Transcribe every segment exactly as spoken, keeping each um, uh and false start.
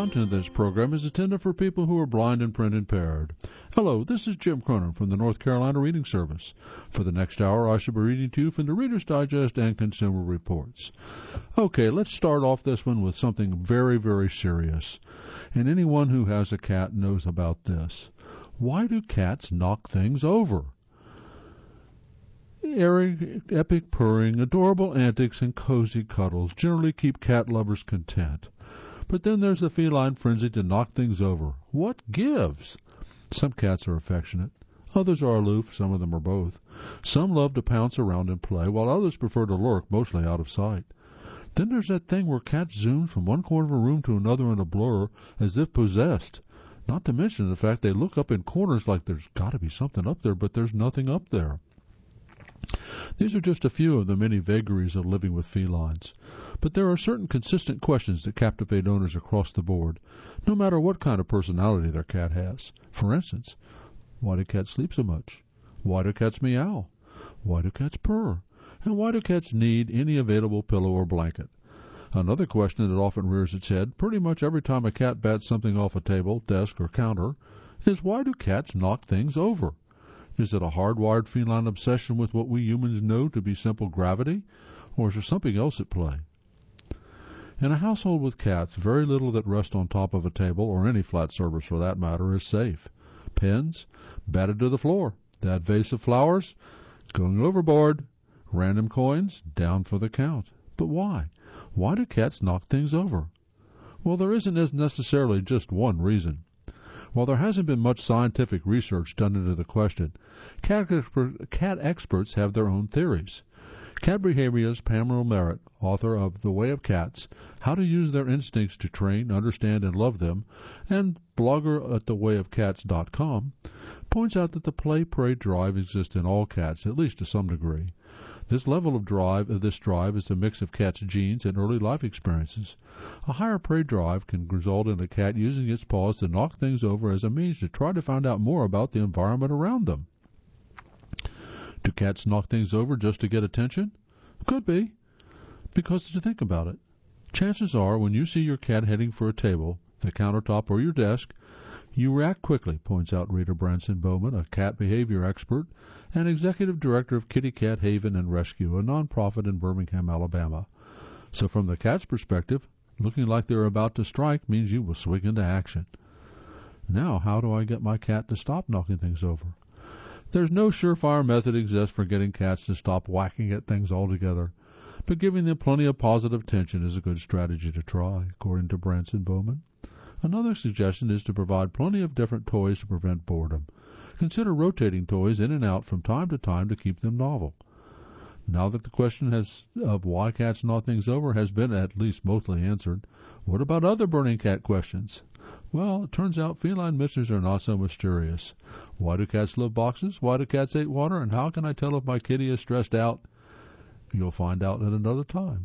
content of this program is intended for people who are blind and print impaired. Hello, this is Jim Cronin from the North Carolina Reading Service. For the next hour, I shall be reading to you from the Reader's Digest and Consumer Reports. Okay, let's start off this one with something very, very serious. And anyone who has a cat knows about this. Why do cats knock things over? Airy, epic purring, adorable antics, and cozy cuddles generally keep cat lovers content. But then there's the feline frenzy to knock things over. What gives? Some cats are affectionate. Others are aloof. Some of them are both. Some love to pounce around and play, while others prefer to lurk, mostly out of sight. Then there's that thing where cats zoom from one corner of a room to another in a blur, as if possessed. Not to mention the fact they look up in corners like there's got to be something up there, but there's nothing up there. These are just a few of the many vagaries of living with felines. But there are certain consistent questions that captivate owners across the board, no matter what kind of personality their cat has. For instance, why do cats sleep so much? Why do cats meow? Why do cats purr? And why do cats need any available pillow or blanket? Another question that often rears its head pretty much every time a cat bats something off a table, desk, or counter is why do cats knock things over? Is it a hardwired feline obsession with what we humans know to be simple gravity, or is there something else at play? In a household with cats, very little that rests on top of a table, or any flat surface for that matter, is safe. Pens, batted to the floor. That vase of flowers, going overboard. Random coins, down for the count. But why? Why do cats knock things over? Well, there isn't necessarily just one reason. While there hasn't been much scientific research done into the question, cat, expert, cat experts have their own theories. Cat behaviorist Pamela Merritt, author of The Way of Cats, How to Use Their Instincts to Train, Understand, and Love Them, and blogger at the way of cats dot com, points out that the play-prey drive exists in all cats, at least to some degree. This level of drive of this drive is a mix of cats' genes and early life experiences. A higher prey drive can result in a cat using its paws to knock things over as a means to try to find out more about the environment around them. Do cats knock things over just to get attention? Could be. Because to think about it, chances are when you see your cat heading for a table, the countertop, or your desk, you react quickly, points out Rita Branson Bowman, a cat behavior expert and executive director of Kitty Cat Haven and Rescue, a nonprofit in Birmingham, Alabama. So from the cat's perspective, looking like they're about to strike means you will swing into action. Now, how do I get my cat to stop knocking things over? There's no surefire method exists for getting cats to stop whacking at things altogether, but giving them plenty of positive attention is a good strategy to try, according to Branson Bowman. Another suggestion is to provide plenty of different toys to prevent boredom. Consider rotating toys in and out from time to time to keep them novel. Now that the question has of why cats knock things over has been at least mostly answered, what about other burning cat questions? Well, it turns out feline mysteries are not so mysterious. Why do cats love boxes? Why do cats hate water? And how can I tell if my kitty is stressed out? You'll find out at another time.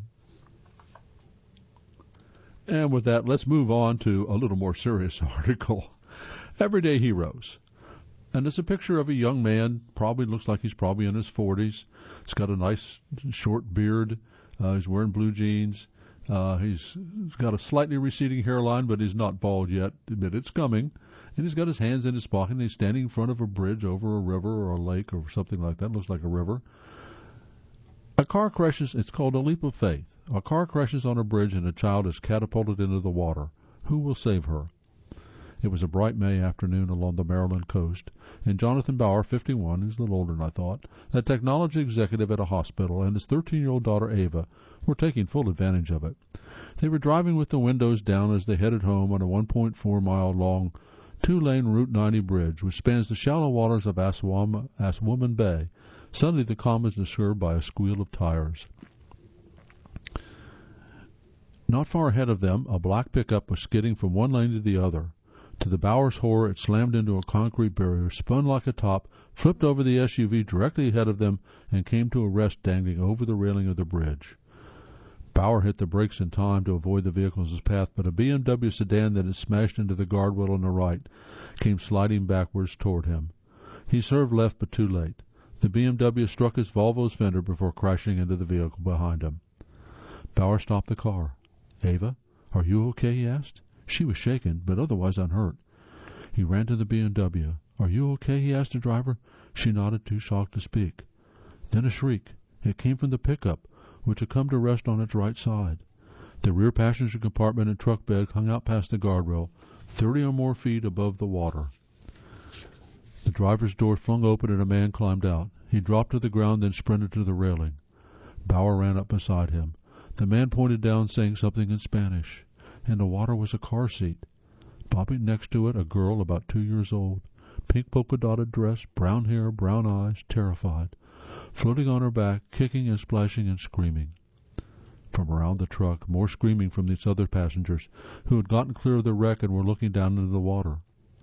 And with that, let's move on to a little more serious article. Everyday Heroes. And it's a picture of a young man, probably looks like he's probably in his forties. He's got a nice short beard. Uh, he's wearing blue jeans. Uh, he's, he's got a slightly receding hairline, but he's not bald yet. But it's coming. And he's got his hands in his pocket, and he's standing in front of a bridge over a river or a lake or something like that. It looks like a river. A car crashes. It's called a leap of faith. A car crashes on a bridge, and a child is catapulted into the water. Who will save her? It was a bright May afternoon along the Maryland coast, and Jonathan Bauer, fifty-one, he's a little older than I thought, a technology executive at a hospital, and his thirteen-year-old daughter, Ava, were taking full advantage of it. They were driving with the windows down as they headed home on a one point four mile long, two-lane Route ninety bridge, which spans the shallow waters of Aswam, Aswoman Bay. Suddenly, the calm is disturbed by a squeal of tires. Not far ahead of them, a black pickup was skidding from one lane to the other. To the Bauer's horror, it slammed into a concrete barrier, spun like a top, flipped over the S U V directly ahead of them, and came to a rest dangling over the railing of the bridge. Bauer hit the brakes in time to avoid the vehicle's path, but a B M W sedan that had smashed into the guardrail on the right came sliding backwards toward him. He swerved left, but too late. The B M W struck his Volvo's fender before crashing into the vehicle behind him. Bauer stopped the car. "Ava, are you okay?" he asked. She was shaken, but otherwise unhurt. He ran to the B M W. "Are you okay?" he asked the driver. She nodded, too shocked to speak. Then a shriek. It came from the pickup, which had come to rest on its right side. The rear passenger compartment and truck bed hung out past the guardrail, thirty or more feet above the water. The driver's door flung open and a man climbed out. He dropped to the ground, then sprinted to the railing. Bauer ran up beside him. The man pointed down, saying something in Spanish. In the water was a car seat. Bobbing next to it, a girl about two years old. Pink polka-dotted dress, brown hair, brown eyes, terrified. Floating on her back, kicking and splashing and screaming. From around the truck, more screaming from these other passengers, who had gotten clear of the wreck and were looking down into the water.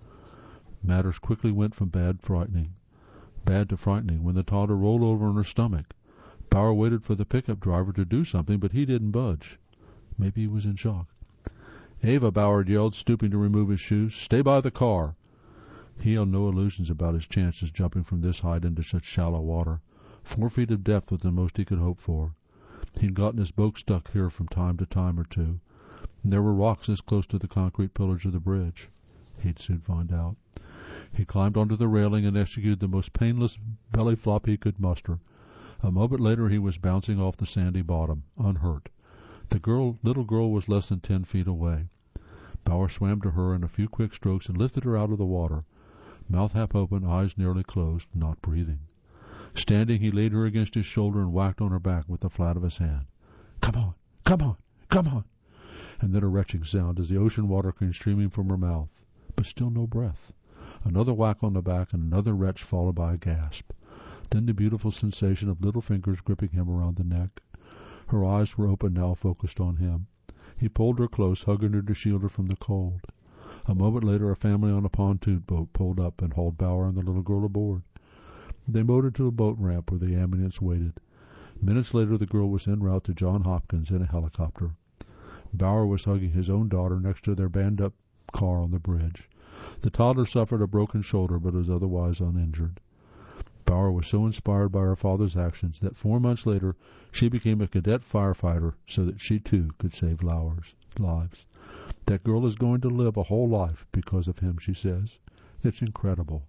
Matters quickly went from bad frightening, bad to frightening when the toddler rolled over on her stomach. Bauer waited for the pickup driver to do something, but he didn't budge. Maybe he was in shock. "Ava," Bauer yelled, stooping to remove his shoes. "Stay by the car." He held no illusions about his chances jumping from this height into such shallow water. Four feet of depth was the most he could hope for. He'd gotten his boat stuck here from time to time or two, and there were rocks this close to the concrete pillars of the bridge. He'd soon find out. He climbed onto the railing and executed the most painless belly flop he could muster. A moment later he was bouncing off the sandy bottom, unhurt. The girl, little girl was less than ten feet away. Bauer swam to her in a few quick strokes and lifted her out of the water, mouth half open, eyes nearly closed, not breathing. Standing, he laid her against his shoulder and whacked on her back with the flat of his hand. "Come on, come on, come on!" And then a retching sound as the ocean water came streaming from her mouth, but still no breath. Another whack on the back and another retch followed by a gasp. Then the beautiful sensation of little fingers gripping him around the neck. Her eyes were open now, focused on him. He pulled her close, hugging her to shield her from the cold. A moment later a family on a pontoon boat pulled up and hauled Bauer and the little girl aboard. They motored to a boat ramp where the ambulance waited. Minutes later the girl was en route to Johns Hopkins in a helicopter. Bauer was hugging his own daughter next to their band-up car on the bridge. The toddler suffered a broken shoulder but was otherwise uninjured. Bauer was so inspired by her father's actions that four months later she became a cadet firefighter so that she too could save lives. That girl is going to live a whole life because of him, she says. It's incredible.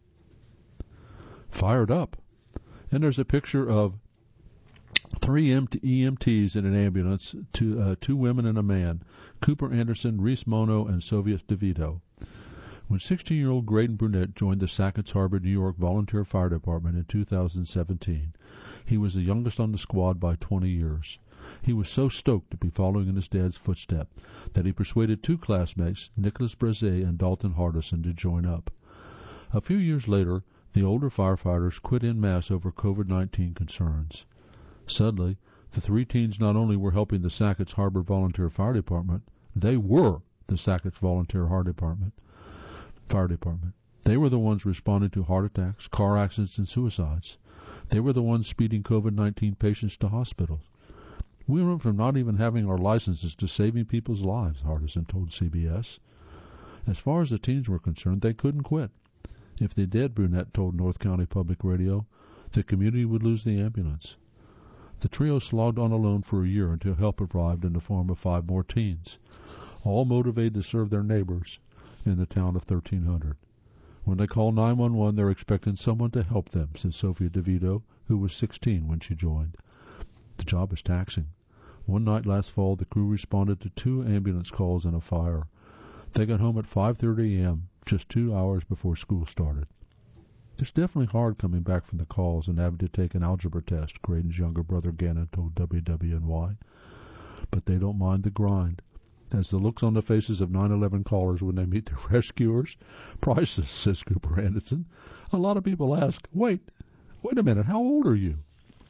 Fired up. And there's a picture of three E M Ts in an ambulance, two, uh, two women and a man, Cooper Anderson, Reese Mono, and Soviet DeVito. When sixteen-year-old Graydon Brunette joined the Sacketts Harbor, New York Volunteer Fire Department in two thousand seventeen, he was the youngest on the squad by twenty years. He was so stoked to be following in his dad's footsteps that he persuaded two classmates, Nicholas Brazé and Dalton Hardison, to join up. A few years later, the older firefighters quit en masse over COVID nineteen concerns. Suddenly, the three teens not only were helping the Sacketts Harbor Volunteer Fire Department, they were the Sacketts Volunteer Fire Department. Fire Department. They were the ones responding to heart attacks, car accidents, and suicides. They were the ones speeding COVID nineteen patients to hospitals. We went from not even having our licenses to saving people's lives, Hardison told C B S. As far as the teens were concerned, they couldn't quit. If they did, Brunette told North County Public Radio, the community would lose the ambulance. The trio slogged on alone for a year until help arrived in the form of five more teens, all motivated to serve their neighbors in the town of thirteen hundred. When they called nine one one, they're expecting someone to help them, said Sophia DeVito, who was sixteen when she joined. The job is taxing. One night last fall, the crew responded to two ambulance calls and a fire. They got home at five thirty a.m., just two hours before school started. It's definitely hard coming back from the calls and having to take an algebra test, Graydon's younger brother Gannon told W W N Y. But they don't mind the grind. As the looks on the faces of nine eleven callers when they meet their rescuers, priceless, says Cooper Anderson. A lot of people ask, wait, wait a minute, how old are you?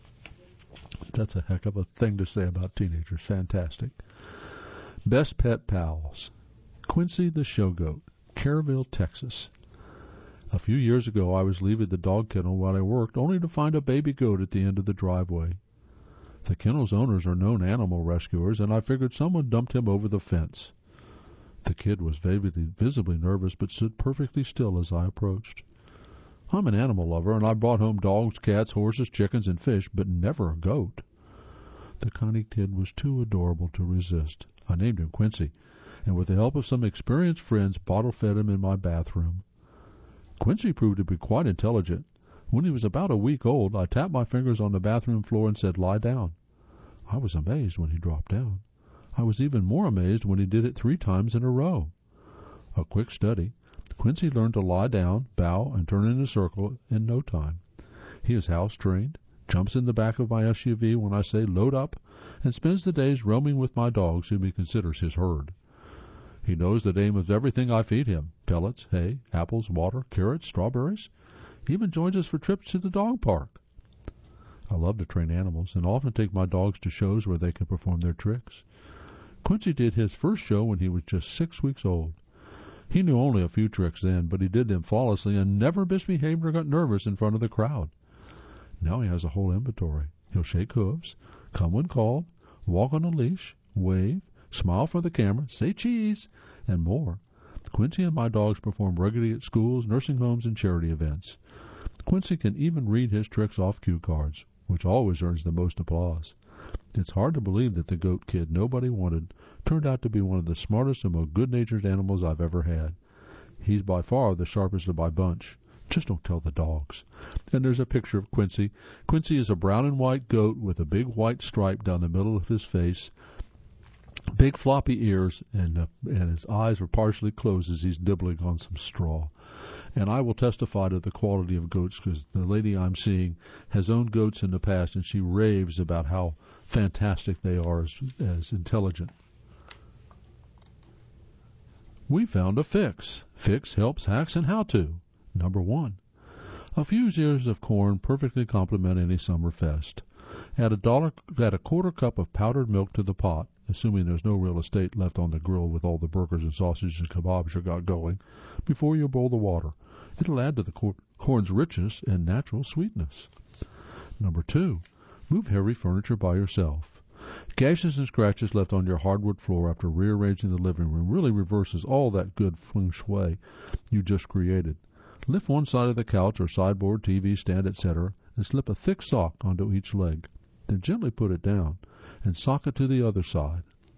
That's a heck of a thing to say about teenagers. Fantastic. Best Pet Pals. Quincy the Show Goat, Caryville, Texas. A few years ago, I was leaving the dog kennel while I worked, only to find a baby goat at the end of the driveway. The kennel's owners are known animal rescuers, and I figured someone dumped him over the fence. The kid was visibly, visibly nervous, but stood perfectly still as I approached. I'm an animal lover, and I brought home dogs, cats, horses, chickens, and fish, but never a goat. The tiny kid was too adorable to resist. I named him Quincy, and with the help of some experienced friends, bottle-fed him in my bathroom. Quincy proved to be quite intelligent. When he was about a week old, I tapped my fingers on the bathroom floor and said, "Lie down." I was amazed when he dropped down. I was even more amazed when he did it three times in a row. A quick study, Quincy learned to lie down, bow, and turn in a circle in no time. He is house-trained, jumps in the back of my S U V when I say load up, and spends the days roaming with my dogs whom he considers his herd. He knows the name of everything I feed him: pellets, hay, apples, water, carrots, strawberries. He even joins us for trips to the dog park. I love to train animals and often take my dogs to shows where they can perform their tricks. Quincy did his first show when he was just six weeks old. He knew only a few tricks then, but he did them flawlessly and never misbehaved or got nervous in front of the crowd. Now he has a whole inventory. He'll shake hooves, come when called, walk on a leash, wave, smile for the camera, say cheese, and more. Quincy and my dogs perform regularly at schools, nursing homes, and charity events. Quincy can even read his tricks off cue cards, which always earns the most applause. It's hard to believe that the goat kid nobody wanted turned out to be one of the smartest and most good-natured animals I've ever had. He's by far the sharpest of my bunch. Just don't tell the dogs. And there's a picture of Quincy. Quincy is a brown and white goat with a big white stripe down the middle of his face, big floppy ears, and, uh, and his eyes are partially closed as he's nibbling on some straw. And I will testify to the quality of goats because the lady I'm seeing has owned goats in the past, and she raves about how fantastic they are as, as intelligent. We found a fix. Fix helps, hacks, and how-to. Number one. A few ears of corn perfectly complement any summer fest. Add a dollar, add a quarter cup of powdered milk to the pot, assuming there's no real estate left on the grill with all the burgers and sausages and kebabs you got going, before you boil the water. It'll add to the cor- corn's richness and natural sweetness. Number two. Move heavy furniture by yourself. Gashes and scratches left on your hardwood floor after rearranging the living room really reverses all that good feng shui you just created. Lift one side of the couch or sideboard, T V stand, et cetera, and slip a thick sock onto each leg. Then gently put it down and sock it to the other side.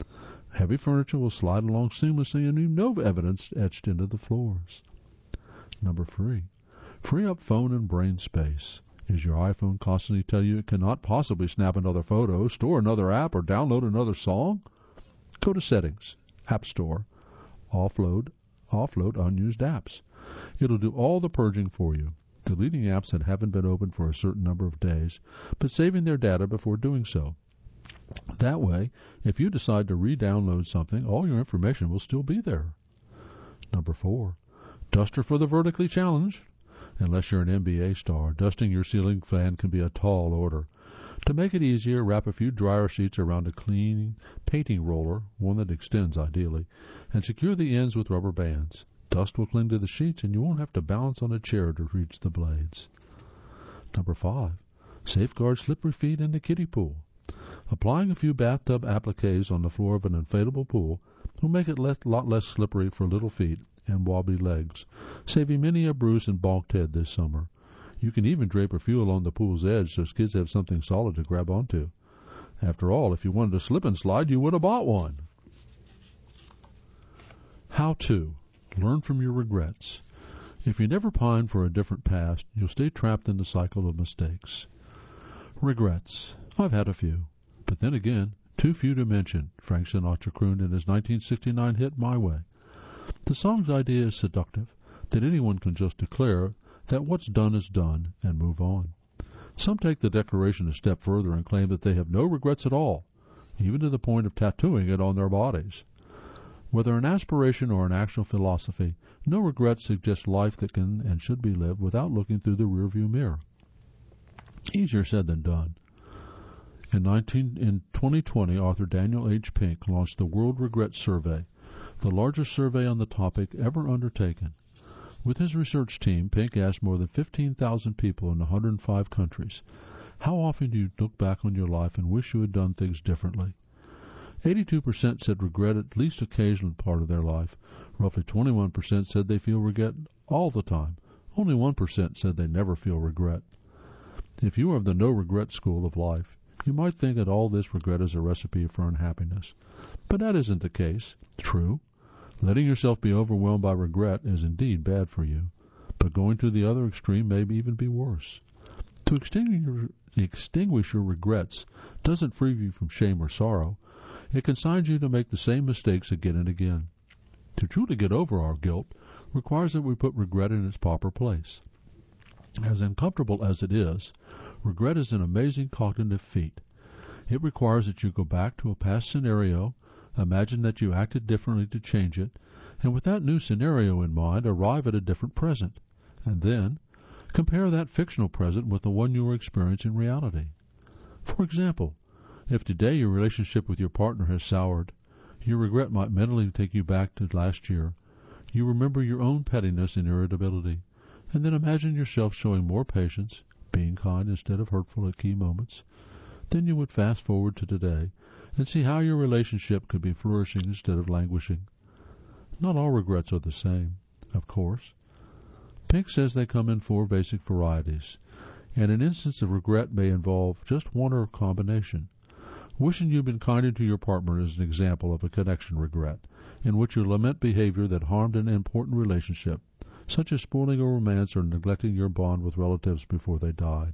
Heavy furniture will slide along seamlessly and leave no evidence etched into the floors. Number three. Free up phone and brain space. Is your iPhone constantly telling you it cannot possibly snap another photo, store another app, or download another song? Go to Settings, App Store, offload, offload unused apps. It'll do all the purging for you, deleting apps that haven't been opened for a certain number of days, but saving their data before doing so. That way, if you decide to re-download something, all your information will still be there. Number four. Duster for the vertically challenged. Unless you're an N B A star, dusting your ceiling fan can be a tall order. To make it easier, wrap a few dryer sheets around a clean painting roller, one that extends ideally, and secure the ends with rubber bands. Dust will cling to the sheets and you won't have to balance on a chair to reach the blades. Number five. Safeguard slippery feet in the kiddie pool. Applying a few bathtub appliques on the floor of an inflatable pool will make it a lot less slippery for little feet and wobbly legs, saving many a bruise and balked head this summer. You can even drape a few along the pool's edge so kids have something solid to grab onto. After all, if you wanted a slip and slide, you would have bought one. How to learn from your regrets. If you never pine for a different past, you'll stay trapped in the cycle of mistakes. Regrets. I've had a few. But then again, too few to mention, Frank Sinatra crooned in his nineteen sixty-nine hit My Way. The song's idea is seductive, that anyone can just declare that what's done is done and move on. Some take the declaration a step further and claim that they have no regrets at all, even to the point of tattooing it on their bodies. Whether an aspiration or an actual philosophy, no regrets suggest life that can and should be lived without looking through the rearview mirror. Easier said than done. In, nineteen, in twenty twenty, author Daniel H. Pink launched the World Regret Survey, the largest survey on the topic ever undertaken. With his research team, Pink asked more than fifteen thousand people in one hundred five countries, how often do you look back on your life and wish you had done things differently? eighty-two percent said regret at least occasional part of their life. Roughly twenty-one percent said they feel regret all the time. Only one percent said they never feel regret. If you are of the no-regret school of life, you might think that all this regret is a recipe for unhappiness. But that isn't the case. True, Letting yourself be overwhelmed by regret is indeed bad for you, but going to the other extreme may even be worse. To extinguish your, extinguish your regrets doesn't free you from shame or sorrow. It consigns you to make the same mistakes again and again. To truly get over our guilt requires that we put regret in its proper place. As uncomfortable as it is, regret is an amazing cognitive feat. It requires that you go back to a past scenario, imagine that you acted differently to change it, and with that new scenario in mind, arrive at a different present, and then compare that fictional present with the one you are experiencing in reality. For example, if today your relationship with your partner has soured, your regret might mentally take you back to last year. You remember your own pettiness and irritability, and then imagine yourself showing more patience, being kind instead of hurtful at key moments. Then you would fast forward to today and see how your relationship could be flourishing instead of languishing. Not all regrets are the same, of course. Pink says they come in four basic varieties, and an instance of regret may involve just one or a combination. Wishing you'd been kinder to your partner is an example of a connection regret, in which you lament behavior that harmed an important relationship, such as spoiling a romance or neglecting your bond with relatives before they died.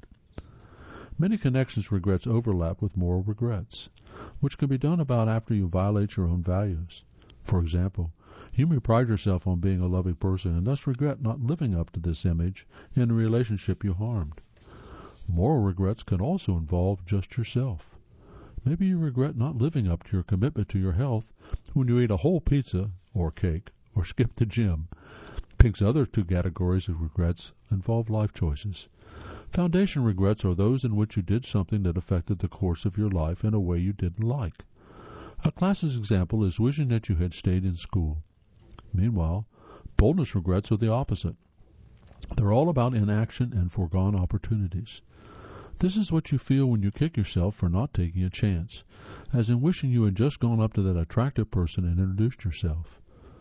Many connections regrets overlap with moral regrets, which can be done about after you violate your own values. For example, you may pride yourself on being a loving person and thus regret not living up to this image in a relationship you harmed. Moral regrets can also involve just yourself. Maybe you regret not living up to your commitment to your health when you ate a whole pizza or cake or skipped the gym. Pink's other two categories of regrets involve life choices. Foundation regrets are those in which you did something that affected the course of your life in a way you didn't like. A classic example is wishing that you had stayed in school. Meanwhile, boldness regrets are the opposite. They're all about inaction and foregone opportunities. This is what you feel when you kick yourself for not taking a chance, as in wishing you had just gone up to that attractive person and introduced yourself.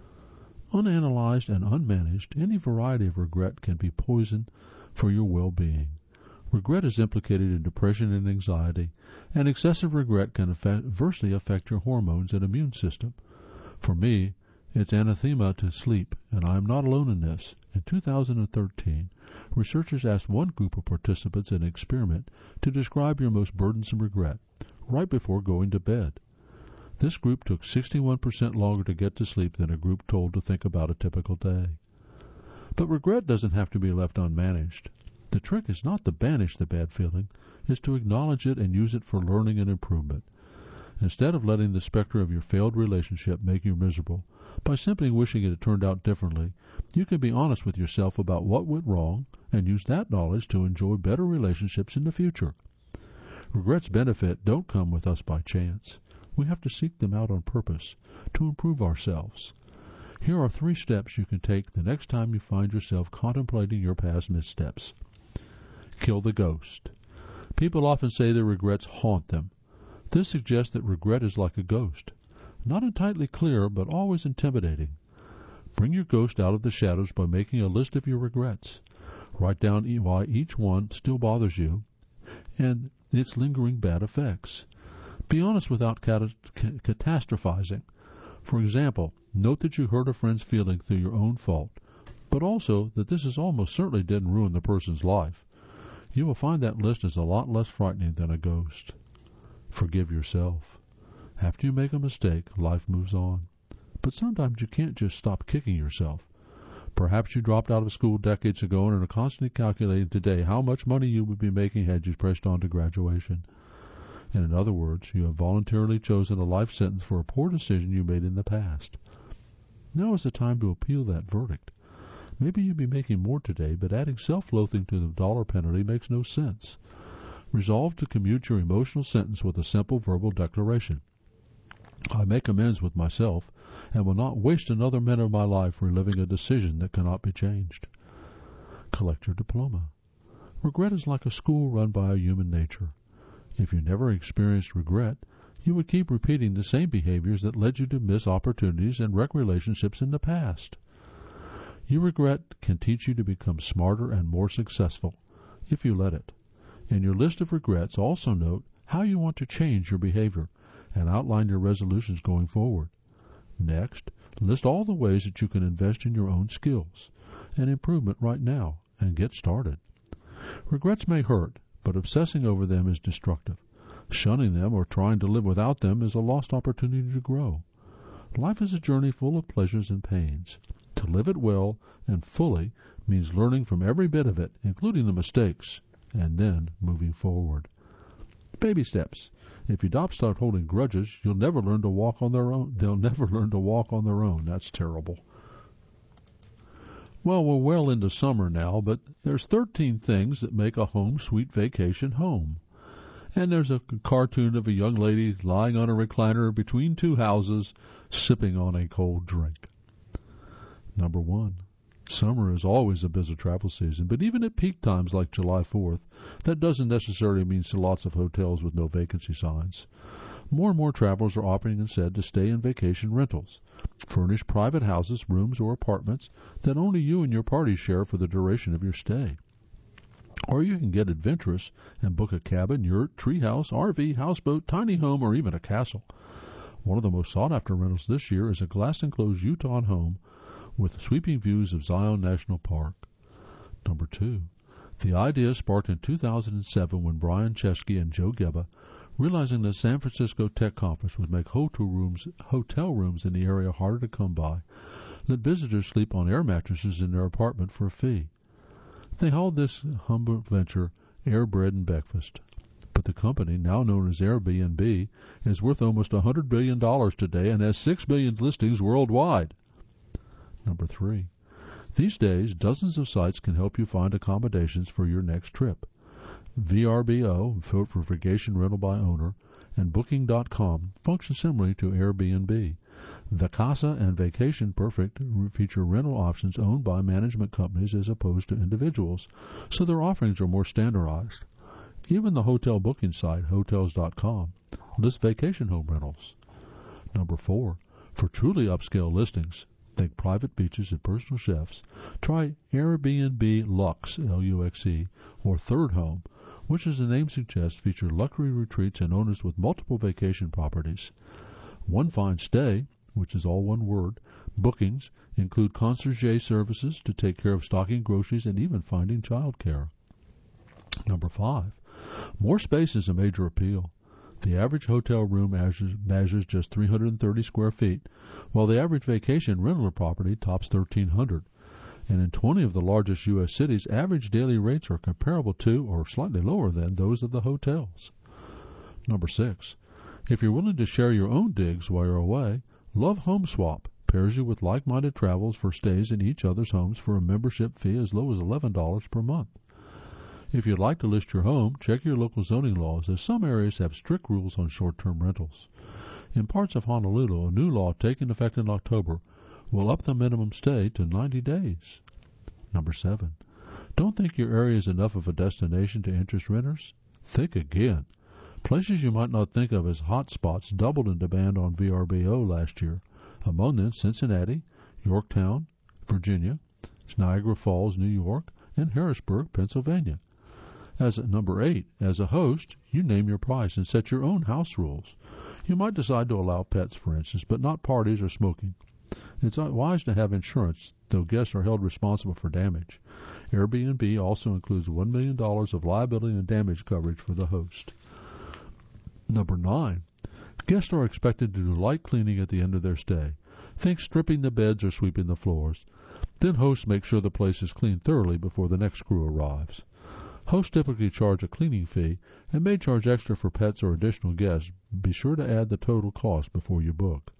Unanalyzed and unmanaged, any variety of regret can be poison for your well-being. Regret is implicated in depression and anxiety, and excessive regret can adversely affect your hormones and immune system. For me, it's anathema to sleep, and I am not alone in this. In two thousand thirteen, researchers asked one group of participants in an experiment to describe your most burdensome regret right before going to bed. This group took sixty-one percent longer to get to sleep than a group told to think about a typical day. But regret doesn't have to be left unmanaged. The trick is not to banish the bad feeling, it's to acknowledge it and use it for learning and improvement. Instead of letting the specter of your failed relationship make you miserable, by simply wishing it had turned out differently, you can be honest with yourself about what went wrong and use that knowledge to enjoy better relationships in the future. Regret's benefit don't come with us by chance. We have to seek them out on purpose to improve ourselves. Here are three steps you can take the next time you find yourself contemplating your past missteps. Kill the ghost. People often say their regrets haunt them. This suggests that regret is like a ghost, not entirely clear but always intimidating. Bring your ghost out of the shadows by making a list of your regrets. Write down why each one still bothers you and its lingering bad effects. Be honest without cat- catastrophizing. For example, note that you hurt a friend's feeling through your own fault, but also that this is almost certainly didn't ruin the person's life. You will find that list is a lot less frightening than a ghost. Forgive yourself. After you make a mistake, life moves on. But sometimes you can't just stop kicking yourself. Perhaps you dropped out of school decades ago and are constantly calculating today how much money you would be making had you pressed on to graduation. And in other words, you have voluntarily chosen a life sentence for a poor decision you made in the past. Now is the time to appeal that verdict. Maybe you'd be making more today, but adding self-loathing to the dollar penalty makes no sense. Resolve to commute your emotional sentence with a simple verbal declaration. I make amends with myself and will not waste another minute of my life reliving a decision that cannot be changed. Collect your diploma. Regret is like a school run by a human nature. If you never experienced regret, you would keep repeating the same behaviors that led you to miss opportunities and wreck relationships in the past. Your regret can teach you to become smarter and more successful if you let it. In your list of regrets, also note how you want to change your behavior and outline your resolutions going forward. Next, list all the ways that you can invest in your own skills and improvement right now and get started. Regrets may hurt, but obsessing over them is destructive. Shunning them or trying to live without them is a lost opportunity to grow. Life is a journey full of pleasures and pains. To live it well and fully means learning from every bit of it, including the mistakes, and then moving forward. Baby steps. If you don't start holding grudges, you'll never learn to walk on their own. They'll never learn to walk on their own. That's terrible. Well, we're well into summer now, but there's thirteen things that make a home sweet vacation home. And there's a cartoon of a young lady lying on a recliner between two houses, sipping on a cold drink. Number one, summer is always a busy travel season, but even at peak times like July fourth, that doesn't necessarily mean to lots of hotels with no vacancy signs. More and more travelers are opting instead to stay in vacation rentals, furnish private houses, rooms, or apartments that only you and your party share for the duration of your stay. Or you can get adventurous and book a cabin, yurt, treehouse, R V, houseboat, tiny home, or even a castle. One of the most sought-after rentals this year is a glass-enclosed Utah home with sweeping views of Zion National Park. Number two, the idea sparked in two thousand seven when Brian Chesky and Joe Geba, realizing that San Francisco Tech Conference would make hotel rooms, hotel rooms in the area harder to come by, let visitors sleep on air mattresses in their apartment for a fee. They called this humble venture Air Bread and Breakfast. But the company, now known as Airbnb, is worth almost one hundred billion dollars today and has six million listings worldwide. Number three, these days, dozens of sites can help you find accommodations for your next trip. V R B O, for Vacation Rental by Owner, and Booking dot com function similarly to Airbnb. Vacasa and Vacation Perfect feature rental options owned by management companies as opposed to individuals, so their offerings are more standardized. Even the hotel booking site, Hotels dot com, lists vacation home rentals. Number four, for truly upscale listings, think private beaches and personal chefs, try Airbnb Luxe, L U X E, or Third Home, which, as the name suggests, feature luxury retreats and owners with multiple vacation properties. One Fine Stay, which is all one word, bookings include concierge services to take care of stocking groceries and even finding childcare. Number five, more space is a major appeal. The average hotel room measures just three hundred thirty square feet, while the average vacation rental property tops thirteen hundred. And in twenty of the largest U S cities, average daily rates are comparable to or slightly lower than those of the hotels. Number six, if you're willing to share your own digs while you're away, Love Home Swap pairs you with like-minded travelers for stays in each other's homes for a membership fee as low as eleven dollars per month. If you'd like to list your home, check your local zoning laws, as some areas have strict rules on short-term rentals. In parts of Honolulu, a new law taking effect in October will up the minimum stay to ninety days. Number seven, don't think your area is enough of a destination to interest renters? Think again. Places you might not think of as hot spots doubled in demand on V R B O last year. Among them, Cincinnati, Yorktown, Virginia, Niagara Falls, New York, and Harrisburg, Pennsylvania. As at number eight, as a host, you name your price and set your own house rules. You might decide to allow pets, for instance, but not parties or smoking. It's wise to have insurance, though guests are held responsible for damage. Airbnb also includes one million dollars of liability and damage coverage for the host. Number nine, guests are expected to do light cleaning at the end of their stay. Think stripping the beds or sweeping the floors. Then hosts make sure the place is cleaned thoroughly before the next crew arrives. Hosts typically charge a cleaning fee and may charge extra for pets or additional guests. Be sure to add the total cost before you book.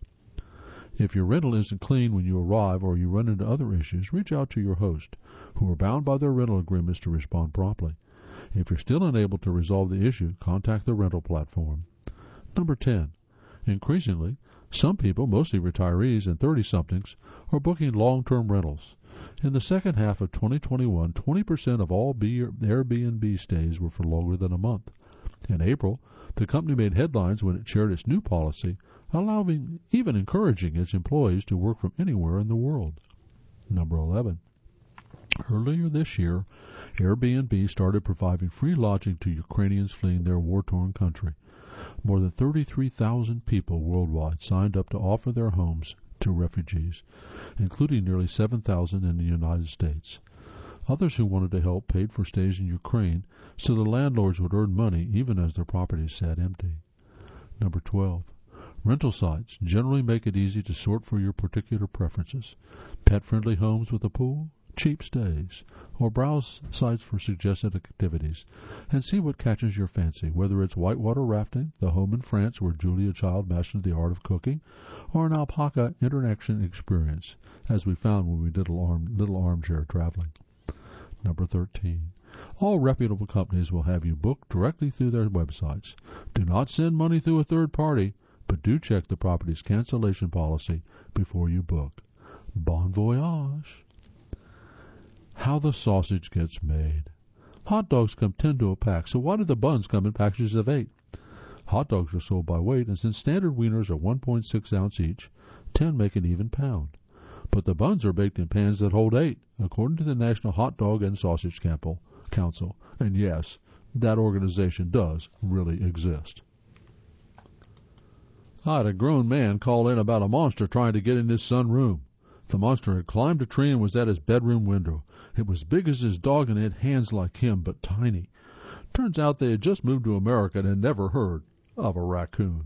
If your rental isn't clean when you arrive or you run into other issues, reach out to your host, who are bound by their rental agreements to respond promptly. If you're still unable to resolve the issue, contact the rental platform. Number ten. Increasingly, some people, mostly retirees and thirty-somethings, are booking long-term rentals. In the second half of twenty twenty-one, twenty percent of all Airbnb stays were for longer than a month. In April, the company made headlines when it shared its new policy, allowing, even encouraging its employees to work from anywhere in the world. Number eleven. Earlier this year, Airbnb started providing free lodging to Ukrainians fleeing their war-torn country. More than thirty-three thousand people worldwide signed up to offer their homes to refugees, including nearly seven thousand in the United States. Others who wanted to help paid for stays in Ukraine so the landlords would earn money even as their properties sat empty. Number twelve. Rental sites generally make it easy to sort for your particular preferences. Pet-friendly homes with a pool, cheap stays, or browse sites for suggested activities and see what catches your fancy, whether it's whitewater rafting, the home in France where Julia Child mastered the art of cooking, or an alpaca interaction experience, as we found when we did a arm, little armchair traveling. Number thirteen. All reputable companies will have you book directly through their websites. Do not send money through a third party, but do check the property's cancellation policy before you book. Bon voyage! How the sausage gets made. Hot dogs come ten to a pack, so why do the buns come in packages of eight? Hot dogs are sold by weight, and since standard wieners are one point six ounce each, ten make an even pound. But the buns are baked in pans that hold eight, according to the National Hot Dog and Sausage Council. And yes, that organization does really exist. I had a grown man call in about a monster trying to get in his son's room. The monster had climbed a tree and was at his bedroom window. It was big as his dog and had hands like him, but tiny. Turns out they had just moved to America and had never heard of a raccoon.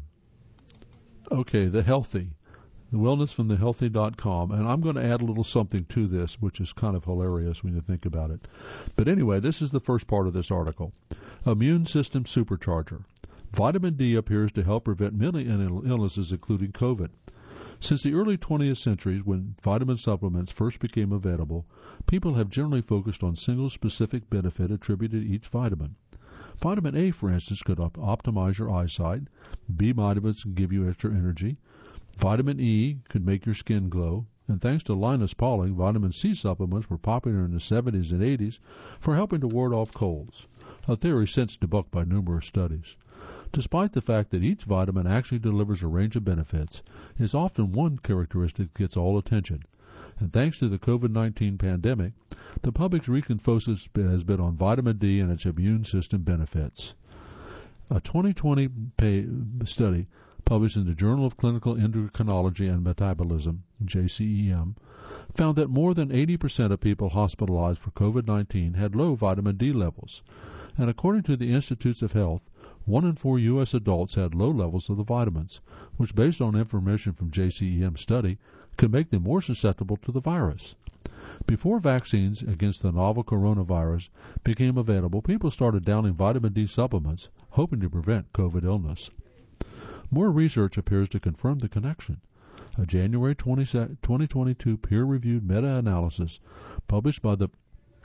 Okay, the healthy. The wellness from the healthy dot com, and I'm going to add a little something to this, which is kind of hilarious when you think about it. But anyway, this is the first part of this article. Immune system supercharger. Vitamin D appears to help prevent many illnesses, including COVID. Since the early twentieth century, when vitamin supplements first became available, people have generally focused on single specific benefit attributed to each vitamin. Vitamin A, for instance, could op- optimize your eyesight. B vitamins can give you extra energy. Vitamin E could make your skin glow. And thanks to Linus Pauling, vitamin C supplements were popular in the seventies and eighties for helping to ward off colds, a theory since debunked by numerous studies. Despite the fact that each vitamin actually delivers a range of benefits, it is often one characteristic that gets all attention. And thanks to the COVID nineteen pandemic, the public's recent focus has been on vitamin D and its immune system benefits. A twenty twenty pay study published in the Journal of Clinical Endocrinology and Metabolism, J C E M, found that more than eighty percent of people hospitalized for COVID nineteen had low vitamin D levels. And according to the Institutes of Health, one in four U S adults had low levels of the vitamins, which, based on information from J C E M's study, could make them more susceptible to the virus. Before vaccines against the novel coronavirus became available, people started downing vitamin D supplements, hoping to prevent COVID illness. More research appears to confirm the connection. A January twenty twenty-two peer-reviewed meta-analysis published by the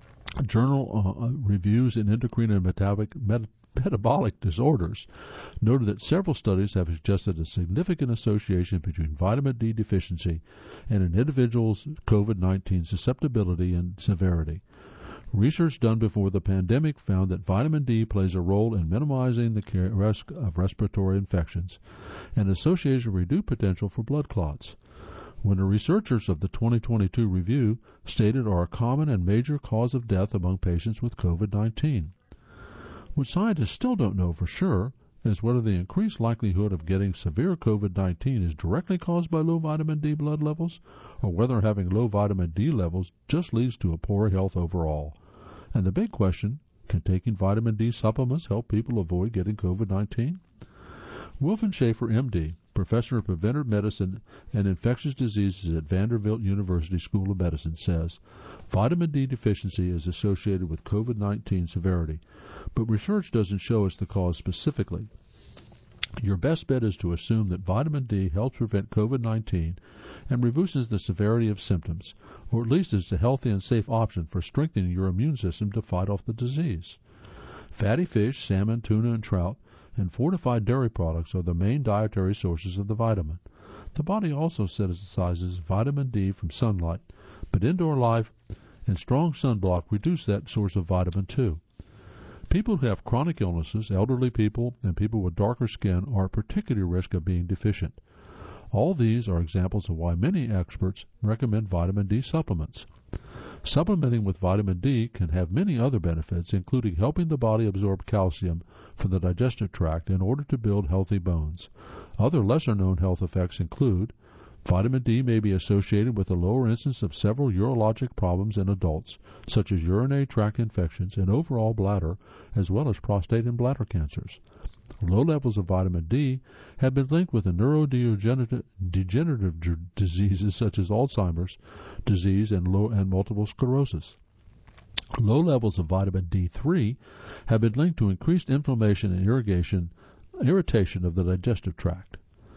Journal uh, Reviews in Endocrine and Metabolic, Met- Metabolic Disorders noted that several studies have suggested a significant association between vitamin D deficiency and an individual's COVID nineteen susceptibility and severity. Research done before the pandemic found that vitamin D plays a role in minimizing the risk of respiratory infections and associated with reduced potential for blood clots. When the researchers of the twenty twenty-two review stated are a common and major cause of death among patients with COVID nineteen. What scientists still don't know for sure is whether the increased likelihood of getting severe COVID nineteen is directly caused by low vitamin D blood levels, or whether having low vitamin D levels just leads to a poor health overall. And the big question, can taking vitamin D supplements help people avoid getting COVID nineteen? Wilfin Schaefer, M D, professor of preventive medicine and infectious diseases at Vanderbilt University School of Medicine, says vitamin D deficiency is associated with COVID nineteen severity, but research doesn't show us the cause specifically. Your best bet is to assume that vitamin D helps prevent COVID nineteen and reduces the severity of symptoms, or at least is a healthy and safe option for strengthening your immune system to fight off the disease. Fatty fish, salmon, tuna, and trout, and fortified dairy products are the main dietary sources of the vitamin. The body also synthesizes vitamin D from sunlight, but indoor life and strong sunblock reduce that source of vitamin too. People who have chronic illnesses, elderly people, and people with darker skin are at particular risk of being deficient. All these are examples of why many experts recommend vitamin D supplements. Supplementing with vitamin D can have many other benefits, including helping the body absorb calcium from the digestive tract in order to build healthy bones. Other lesser-known health effects include Vitamin D may be associated with a lower incidence of several urologic problems in adults, such as urinary tract infections and overall bladder, as well as prostate and bladder cancers. Low levels of vitamin D have been linked with neurodegenerative degenerative diseases such as Alzheimer's disease and, low, and multiple sclerosis. Low levels of vitamin D three have been linked to increased inflammation and irrigation, irritation of the digestive tract.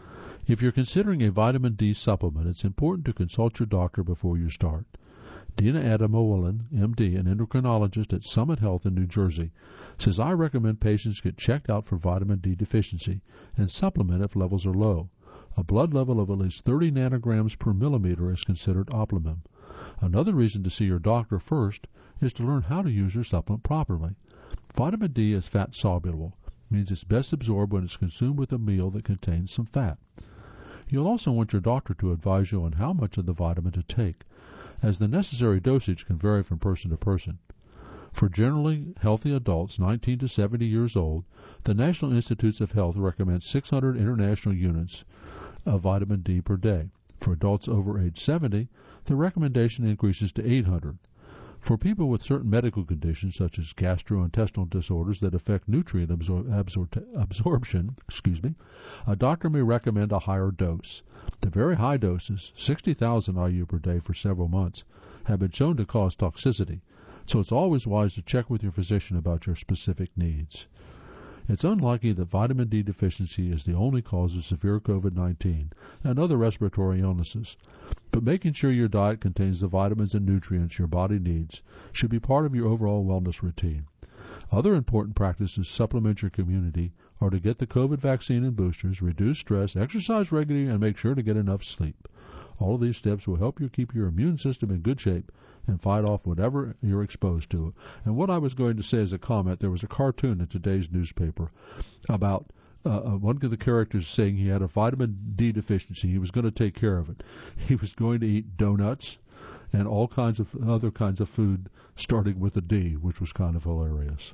If you're considering a vitamin D supplement, it's important to consult your doctor before you start. Dina Adamowalin, M D, an endocrinologist at Summit Health in New Jersey, says I recommend patients get checked out for vitamin D deficiency and supplement if levels are low. A blood level of at least thirty nanograms per millimeter is considered optimum. Another reason to see your doctor first is to learn how to use your supplement properly. Vitamin D is fat soluble, means it's best absorbed when it's consumed with a meal that contains some fat. You'll also want your doctor to advise you on how much of the vitamin to take, as the necessary dosage can vary from person to person. For generally healthy adults nineteen to seventy years old, the National Institutes of Health recommends six hundred international units of vitamin D per day. For adults over age seventy, the recommendation increases to eight hundred. For people with certain medical conditions, such as gastrointestinal disorders that affect nutrient absor- absor- absorption, excuse me, a doctor may recommend a higher dose. The very high doses, sixty thousand I U per day for several months, have been shown to cause toxicity, so it's always wise to check with your physician about your specific needs. It's unlikely that vitamin D deficiency is the only cause of severe COVID nineteen and other respiratory illnesses, but making sure your diet contains the vitamins and nutrients your body needs should be part of your overall wellness routine. Other important practices to supplement your community are to get the COVID vaccine and boosters, reduce stress, exercise regularly, and make sure to get enough sleep. All of these steps will help you keep your immune system in good shape and fight off whatever you're exposed to. And what I was going to say as a comment, there was a cartoon in today's newspaper about uh, one of the characters saying he had a vitamin D deficiency. He was going to take care of it. He was going to eat donuts and all kinds of other kinds of food starting with a D, which was kind of hilarious.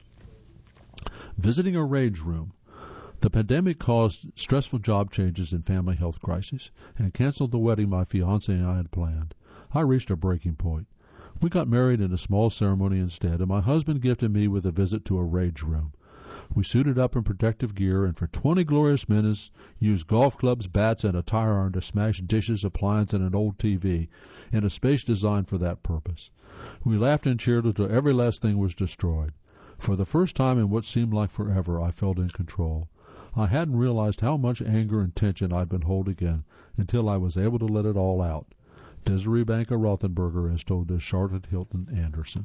Visiting a rage room. The pandemic caused stressful job changes and family health crises and canceled the wedding my fiancé and I had planned. I reached a breaking point. We got married in a small ceremony instead, and my husband gifted me with a visit to a rage room. We suited up in protective gear and for twenty glorious minutes used golf clubs, bats, and a tire iron to smash dishes, appliances, and an old T V in a space designed for that purpose. We laughed and cheered until every last thing was destroyed. For the first time in what seemed like forever, I felt in control. I hadn't realized how much anger and tension I'd been holding in until I was able to let it all out. Desiree Banker Rothenberger has told this Charlotte Hilton Anderson.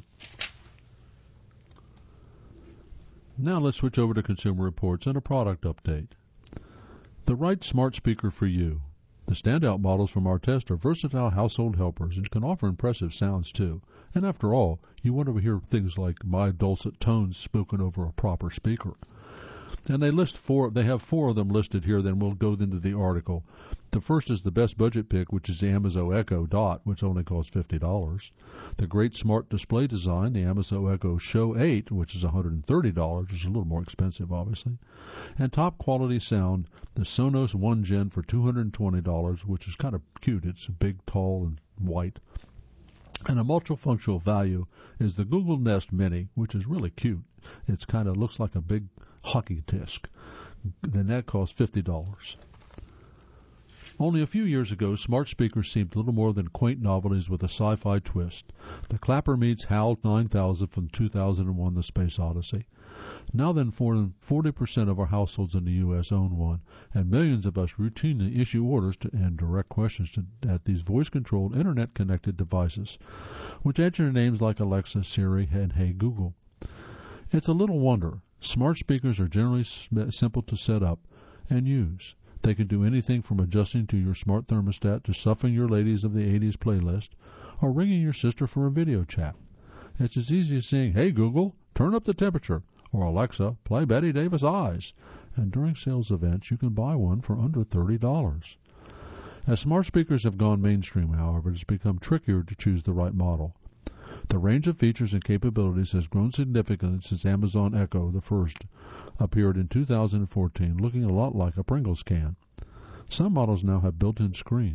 Now let's switch over to Consumer Reports and a product update. The right smart speaker for you. The standout models from our test are versatile household helpers and can offer impressive sounds too. And after all, you want to hear things like my dulcet tones spoken over a proper speaker. And they list four, they have four of them listed here, then we'll go into the article. The first is the best budget pick, which is the Amazon Echo Dot, which only costs fifty dollars. The great smart display design, the Amazon Echo Show eight, which is one hundred thirty dollars, which is a little more expensive, obviously. And top quality sound, the Sonos One Gen for two hundred twenty dollars, which is kind of cute. It's big, tall, and white. And a multifunctional value is the Google Nest Mini, which is really cute. It kind of looks like a big hockey disc. Then that costs fifty dollars. Only a few years ago, smart speakers seemed little more than quaint novelties with a sci-fi twist. The Clapper meets HAL nine thousand from two thousand one, The Space Odyssey. Now then, more than forty percent of our households in the U S own one, and millions of us routinely issue orders to, and direct questions to, at these voice-controlled, internet-connected devices, which answer names like Alexa, Siri, and Hey Google. It's a little wonder. Smart speakers are generally simple to set up and use. They can do anything from adjusting to your smart thermostat to shuffling your Ladies of the eighties playlist or ringing your sister for a video chat. It's as easy as saying, "Hey Google, turn up the temperature," or Alexa, play Betty Davis Eyes. And during sales events, you can buy one for under thirty dollars. As smart speakers have gone mainstream, however, it's become trickier to choose the right model. The range of features and capabilities has grown significantly since Amazon Echo, the first, appeared in two thousand fourteen, looking a lot like a Pringles can. Some models now have built-in screens,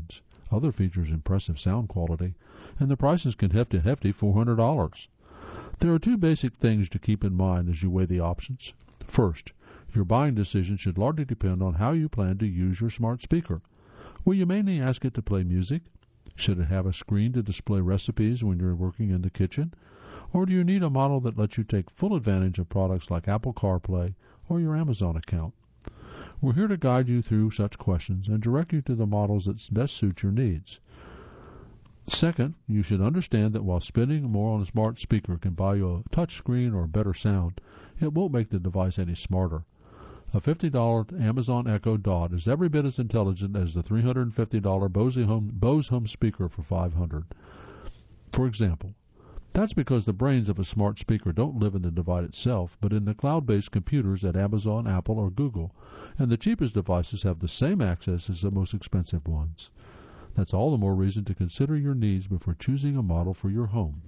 Other features impressive sound quality, and the prices can hefty hefty four hundred dollars. There are two basic things to keep in mind as you weigh the options. First, your buying decision should largely depend on how you plan to use your smart speaker. Will you mainly ask it to play music? Should it have a screen to display recipes when you're working in the kitchen? Or do you need a model that lets you take full advantage of products like Apple CarPlay or your Amazon account? We're here to guide you through such questions and direct you to the models that best suit your needs. Second, you should understand that while spending more on a smart speaker can buy you a touch screen or better sound, it won't make the device any smarter. A fifty dollars Amazon Echo Dot is every bit as intelligent as the three hundred fifty dollars Bose home, Bose home speaker for five hundred dollars. For example, that's because the brains of a smart speaker don't live in the device itself, but in the cloud-based computers at Amazon, Apple, or Google, and the cheapest devices have the same access as the most expensive ones. That's all the more reason to consider your needs before choosing a model for your home.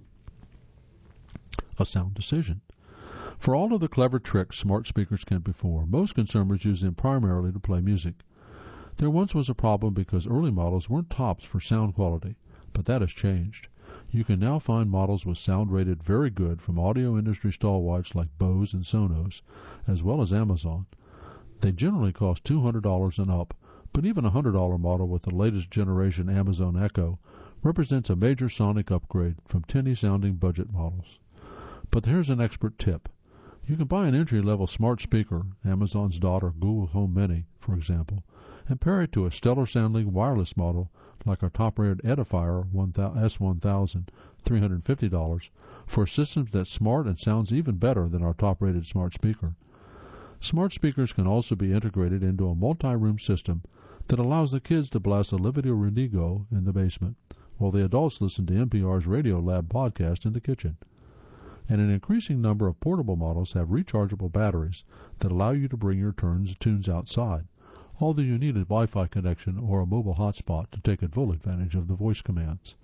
A sound decision. For all of the clever tricks smart speakers can perform, most consumers use them primarily to play music. There once was a problem because early models weren't tops for sound quality, but that has changed. You can now find models with sound rated very good from audio industry stalwarts like Bose and Sonos, as well as Amazon. They generally cost two hundred dollars and up, but even a one hundred dollars model with the latest generation Amazon Echo represents a major sonic upgrade from tinny-sounding budget models. But here's an expert tip. You can buy an entry-level smart speaker, Amazon's Dot or Google Home Mini, for example, and pair it to a stellar-sounding wireless model like our top-rated Edifier S one thousand, three hundred fifty dollars, for a system that's smart and sounds even better than our top-rated smart speaker. Smart speakers can also be integrated into a multi-room system that allows the kids to blast Olivia Rodrigo in the basement, while the adults listen to N P R's Radio Lab podcast in the kitchen. And an increasing number of portable models have rechargeable batteries that allow you to bring your turns tunes outside, although you need a Wi-Fi connection or a mobile hotspot to take full advantage of the voice commands.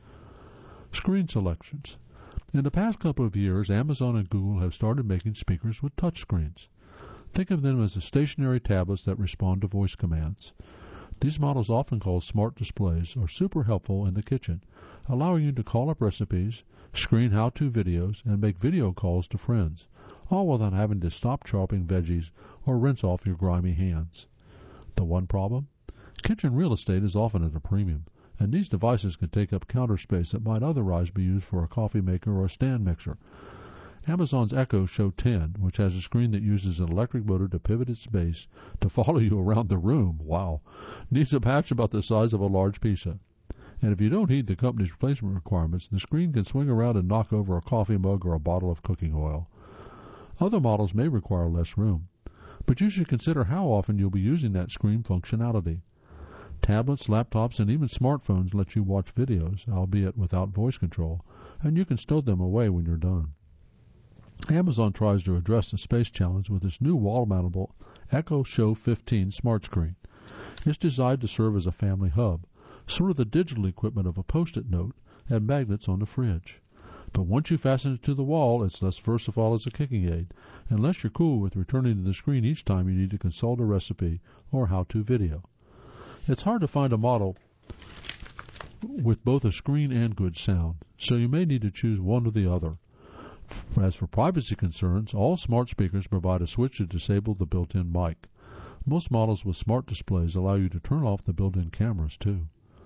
Screen selections. In the past couple of years, Amazon and Google have started making speakers with touch screens. Think of them as the stationary tablets that respond to voice commands. These models, often called smart displays, are super helpful in the kitchen, allowing you to call up recipes, screen how-to videos, and make video calls to friends, all without having to stop chopping veggies or rinse off your grimy hands. The one problem? Kitchen real estate is often at a premium, and these devices can take up counter space that might otherwise be used for a coffee maker or a stand mixer. Amazon's Echo Show ten, which has a screen that uses an electric motor to pivot its base to follow you around the room, wow, needs a patch about the size of a large pizza. And if you don't heed the company's replacement requirements, the screen can swing around and knock over a coffee mug or a bottle of cooking oil. Other models may require less room, but you should consider how often you'll be using that screen functionality. Tablets, laptops, and even smartphones let you watch videos, albeit without voice control, and you can stow them away when you're done. Amazon tries to address the space challenge with its new wall-mountable Echo Show fifteen smart screen. It's designed to serve as a family hub, sort of the digital equivalent of a Post-it note and magnets on the fridge. But once you fasten it to the wall, it's less versatile as a kicking aid, unless you're cool with returning to the screen each time you need to consult a recipe or how-to video. It's hard to find a model with both a screen and good sound, so you may need to choose one or the other. As for privacy concerns, all smart speakers provide a switch to disable the built-in mic. Most models with smart displays allow you to turn off the built-in cameras, too.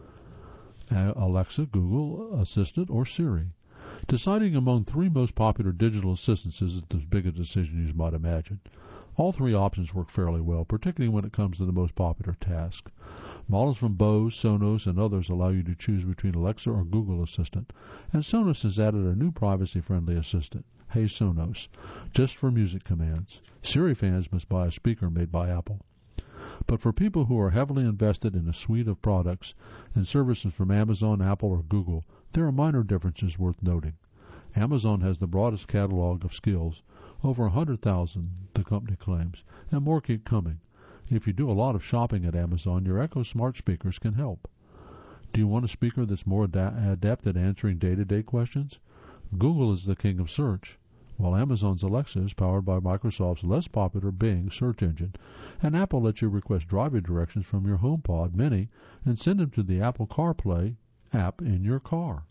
Alexa, Google Assistant, or Siri. Deciding among three most popular digital assistants isn't as big a decision as you might imagine. All three options work fairly well, particularly when it comes to the most popular task. Models from Bose, Sonos, and others allow you to choose between Alexa or Google Assistant, and Sonos has added a new privacy-friendly assistant, Hey Sonos, just for music commands. Siri fans must buy a speaker made by Apple. But for people who are heavily invested in a suite of products and services from Amazon, Apple, or Google, there are minor differences worth noting. Amazon has the broadest catalog of skills, over one hundred thousand, the company claims, and more keep coming. If you do a lot of shopping at Amazon, your Echo smart speakers can help. Do you want a speaker that's more ad- adept at answering day-to-day questions? Google is the king of search. while Amazon's Alexa is powered by Microsoft's less popular Bing search engine, and Apple lets you request driving directions from your HomePod Mini and send them to the Apple CarPlay app in your car.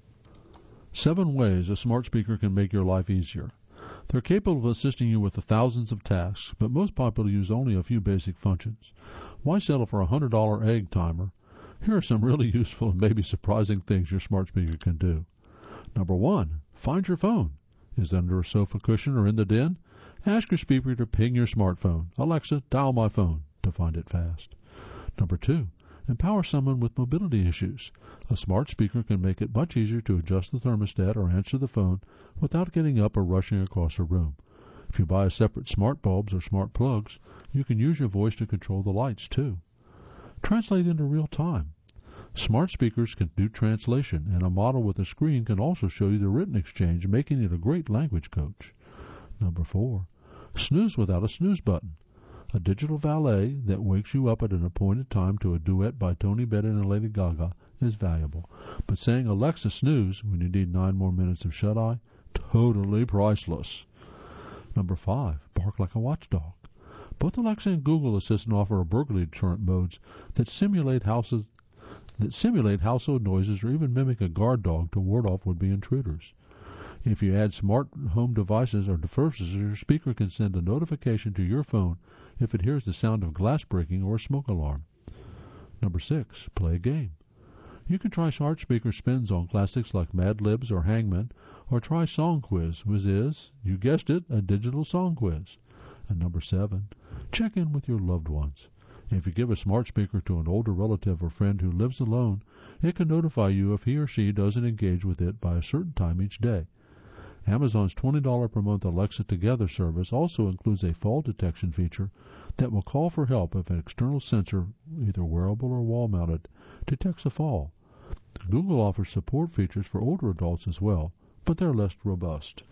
Seven ways a smart speaker can make your life easier. They're capable of assisting you with the thousands of tasks, but most people use only a few basic functions. Why settle for a one hundred dollar egg timer? Here are some really useful and maybe surprising things your smart speaker can do. Number one, find your phone. Is it under a sofa cushion or in the den? Ask your speaker to ping your smartphone. Alexa, dial my phone, to find it fast. Number two, empower someone with mobility issues. A smart speaker can make it much easier to adjust the thermostat or answer the phone without getting up or rushing across a room. If you buy separate smart bulbs or smart plugs, you can use your voice to control the lights too. Translate into real time. Smart speakers can do translation, and a model with a screen can also show you the written exchange, making it a great language coach. Number four, snooze without a snooze button. A digital valet that wakes you up at an appointed time to a duet by Tony Bennett and Lady Gaga is valuable, but saying Alexa snooze when you need nine more minutes of shut-eye, totally priceless. Number five, bark like a watchdog. Both Alexa and Google Assistant offer burglary deterrent modes that simulate houses that simulate household noises or even mimic a guard dog to ward off would-be intruders. If you add smart home devices or devices, your speaker can send a notification to your phone if it hears the sound of glass breaking or a smoke alarm. Number six, play a game. You can try smart speaker spins on classics like Mad Libs or Hangman, or try Song Quiz, which is, you guessed it, a digital song quiz. And number seven, check in with your loved ones. If you give a smart speaker to an older relative or friend who lives alone, it can notify you if he or she doesn't engage with it by a certain time each day. Amazon's twenty dollars per month Alexa Together service also includes a fall detection feature that will call for help if an external sensor, either wearable or wall-mounted, detects a fall. Google offers support features for older adults as well, but they're less robust.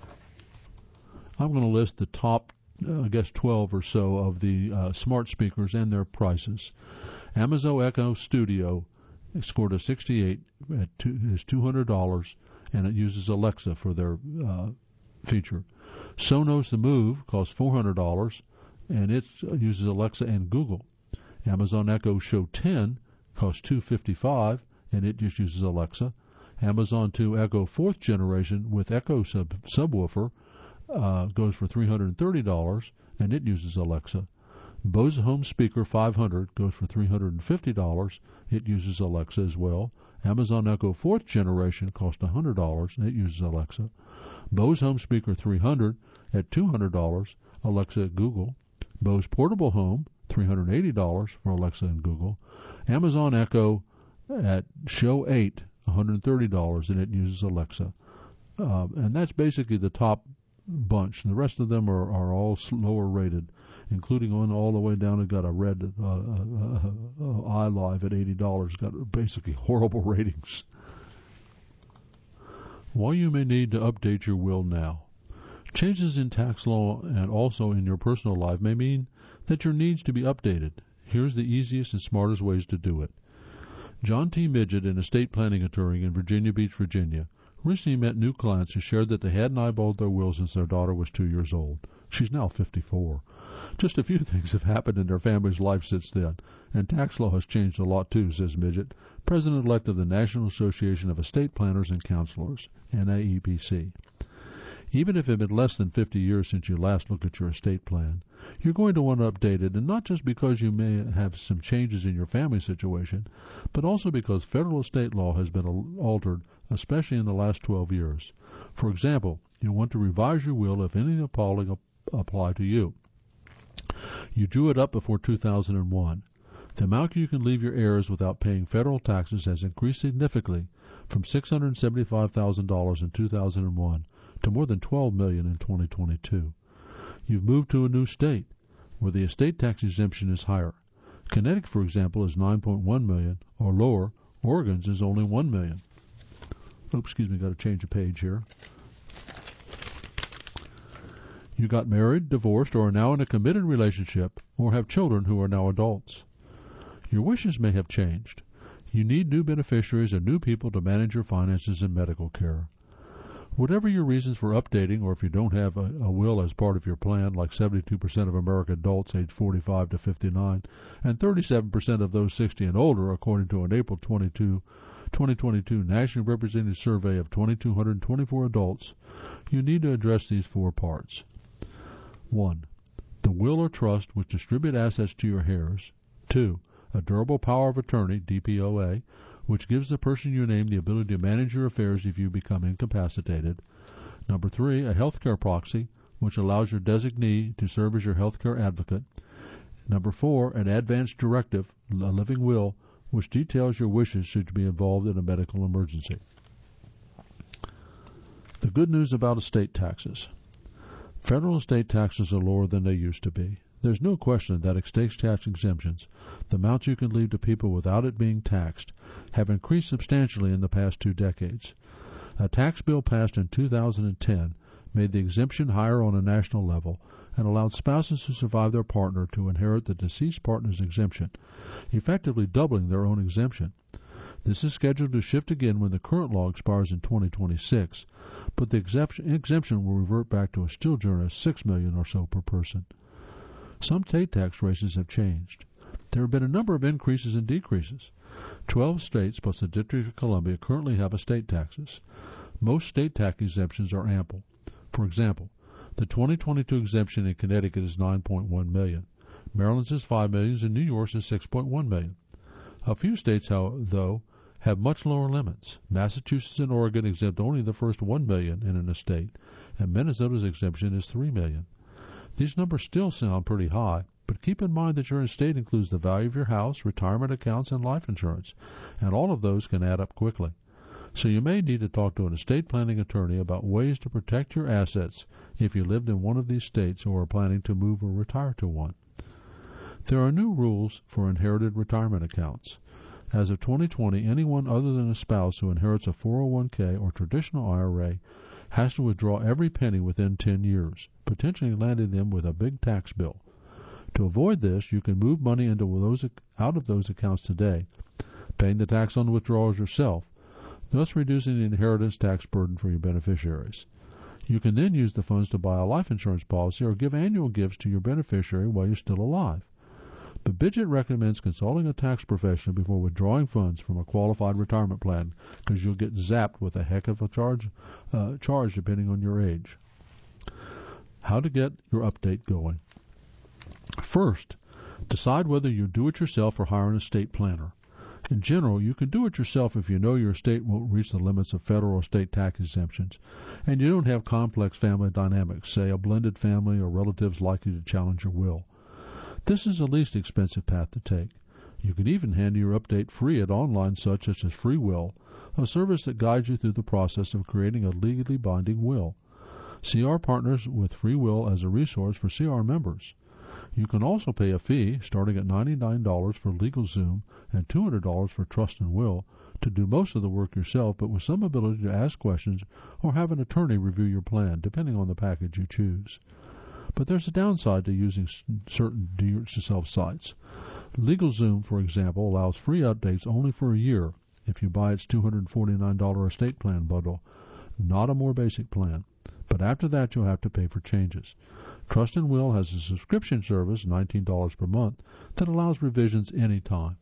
I'm going to list the top Uh, I guess twelve or so of the uh, smart speakers and their prices. Amazon Echo Studio scored a sixty-eight at two, is two hundred dollars, and it uses Alexa for their uh, feature. Sonos The Move costs four hundred dollars, and it uses Alexa and Google. Amazon Echo Show ten costs two hundred fifty-five dollars, and it just uses Alexa. Amazon two Echo fourth generation with Echo sub- subwoofer Uh, goes for three hundred thirty dollars, and it uses Alexa. Bose Home Speaker five hundred goes for three hundred fifty dollars. It uses Alexa as well. Amazon Echo fourth generation costs one hundred dollars, and it uses Alexa. Bose Home Speaker three hundred at two hundred dollars, Alexa at Google. Bose Portable Home, three hundred eighty dollars for Alexa and Google. Amazon Echo at Show eight, one hundred thirty dollars, and it uses Alexa. Uh, and that's basically the top bunch. The rest of them are, are all lower rated, including one all the way down and got a red uh, uh, uh, iLive at eighty dollars, got basically horrible ratings. Why you may need to update your will now. Changes in tax law and also in your personal life may mean that your needs to be updated. Here's the easiest and smartest ways to do it. John T. Midget, an estate planning attorney in Virginia Beach, Virginia, recently met new clients who shared that they hadn't eyeballed their will since their daughter was two years old. She's now fifty-four. Just a few things have happened in their family's life since then, and tax law has changed a lot too, says Midget, president-elect of the National Association of Estate Planners and Counselors, N A E P C. Even if it had been less than fifty years since you last looked at your estate plan, you're going to want to update it, and not just because you may have some changes in your family situation, but also because federal estate law has been altered, especially in the last twelve years. For example, you'll want to revise your will if anything appalling apply to you. You drew it up before two thousand one. The amount you can leave your heirs without paying federal taxes has increased significantly from six hundred seventy-five thousand dollars in two thousand one to more than twelve million dollars in twenty twenty-two. You've moved to a new state where the estate tax exemption is higher. Connecticut, for example, is nine point one million dollars, or lower. Oregon's is only one million dollars. Oops, excuse me, got to change a page here. You got married, divorced, or are now in a committed relationship, or have children who are now adults. Your wishes may have changed. You need new beneficiaries or new people to manage your finances and medical care. Whatever your reasons for updating, or if you don't have a, a will as part of your plan, like seventy-two percent of American adults aged forty-five to fifty-nine, and thirty-seven percent of those sixty and older, according to an April twenty-second, twenty twenty-two National Representative Survey of two thousand two hundred twenty-four adults, you need to address these four parts. One, the will or trust which distribute assets to your heirs. Two, a durable power of attorney, D P O A, which gives the person you name the ability to manage your affairs if you become incapacitated. Number three, a healthcare proxy, which allows your designee to serve as your healthcare advocate. Number four, an advance directive, a living will, which details your wishes should you be involved in a medical emergency. The good news about estate taxes. Federal estate taxes are lower than they used to be. There's no question that estate tax exemptions, the amounts you can leave to people without it being taxed, have increased substantially in the past two decades. A tax bill passed in two thousand ten made the exemption higher on a national level and allowed spouses who survive their partner to inherit the deceased partner's exemption, effectively doubling their own exemption. This is scheduled to shift again when the current law expires in twenty twenty-six, but the exemption, exemption will revert back to a still generous six million dollars or so per person. Some state tax rates have changed. There have been a number of increases and decreases. Twelve states plus the District of Columbia currently have estate taxes. Most state tax exemptions are ample. For example, the twenty twenty-two exemption in Connecticut is nine point one million dollars. Maryland's is five million dollars, and New York's is six point one million dollars. A few states, though, have much lower limits. Massachusetts and Oregon exempt only the first one million dollars in an estate, and Minnesota's exemption is three million dollars. These numbers still sound pretty high, but keep in mind that your estate includes the value of your house, retirement accounts, and life insurance, and all of those can add up quickly. So you may need to talk to an estate planning attorney about ways to protect your assets if you lived in one of these states or are planning to move or retire to one. There are new rules for inherited retirement accounts. As of twenty twenty, anyone other than a spouse who inherits a four oh one k or traditional I R A has to withdraw every penny within ten years, potentially landing them with a big tax bill. To avoid this, you can move money into those out of those accounts today, paying the tax on the withdrawals yourself, thus reducing the inheritance tax burden for your beneficiaries. You can then use the funds to buy a life insurance policy or give annual gifts to your beneficiary while you're still alive. But Bidget recommends consulting a tax professional before withdrawing funds from a qualified retirement plan, because you'll get zapped with a heck of a charge, uh, charge depending on your age. How to get your update going. First, decide whether you do it yourself or hire an estate planner. In general, you can do it yourself if you know your estate won't reach the limits of federal or state tax exemptions, and you don't have complex family dynamics, say a blended family or relatives likely to challenge your will. This is the least expensive path to take. You can even handle your update free at online sites such as FreeWill, a service that guides you through the process of creating a legally binding will. C R partners with FreeWill as a resource for C R members. You can also pay a fee, starting at ninety-nine dollars for LegalZoom and two hundred dollars for Trust and Will, to do most of the work yourself, but with some ability to ask questions or have an attorney review your plan, depending on the package you choose. But there's a downside to using certain do-it-yourself sites. LegalZoom, for example, allows free updates only for a year if you buy its two hundred forty-nine dollars estate plan bundle, not a more basic plan. But after that, you'll have to pay for changes. Trust and Will has a subscription service, nineteen dollars per month, that allows revisions anytime.